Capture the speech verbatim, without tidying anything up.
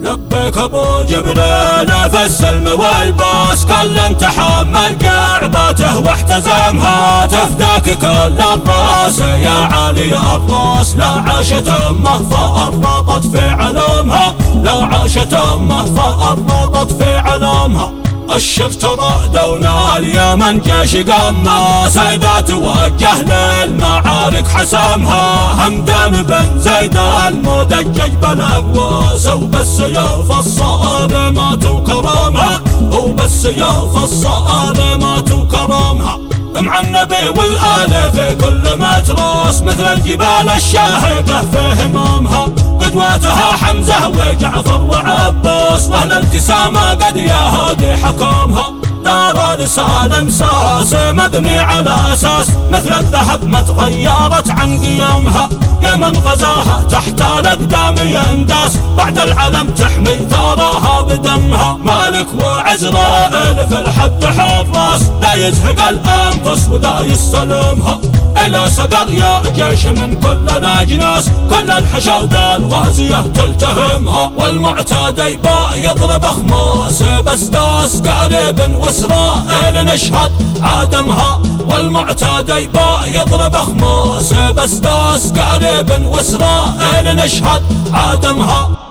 لبيك ابو جبريل في السلم والباس، كل تحمل قربته واحتزمها، تفداك كل الراس يا علي الراس. لا عاشت امه فأربطت في علومها، لا عاشت امه فأربطت في علومها. الشفت رأدونا اليمن جيش قمة، سيدة توجه للمعارك حسمها، همدان بن زيد المدجج بالأقواس، وبالسيوف الصارمات وكرامها، وبالسيوف الصارمات وكرامها. مع النبي والآل في كل متروس، مثل الجبال الشاهقة في همومها، قدواتها حمزة وجعفر وعباس، واهل الابتسامة قد يهادي حكمها. دار رسالة مساس مبني على اساس، مثل الذهب ما تغيرت عن قيامها، يا من غزاها تحت الاقدام ينداس، بعد العلم تحمي ثراها بدمها. مالك وعزرائيل في الحد حراس، لا يزهق الانفس ولا يستلمها. إلى صدر يا جيش من كل الأجناس، كل الحشود الغازية تلتهمها، والمعتاد يبا يضرب خماس بسداس، قريب وإسرائيل نشهد عدمها، والمعتاد يبا يضرب خماس بسداس، قريب وإسرائيل نشهد عدمها.